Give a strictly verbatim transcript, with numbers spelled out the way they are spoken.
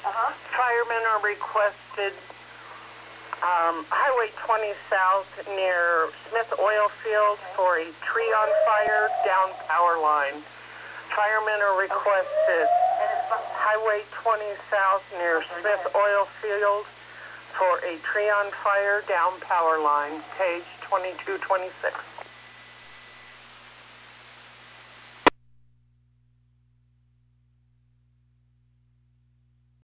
Uh-huh. Firemen are requested um, Highway twenty South near Smith Oil Field Okay. for a tree on fire down power line. Firemen are requested And it's from, Highway twenty South near Okay, Smith go Oil Field for a tree on fire down power line, page twenty-two twenty-six.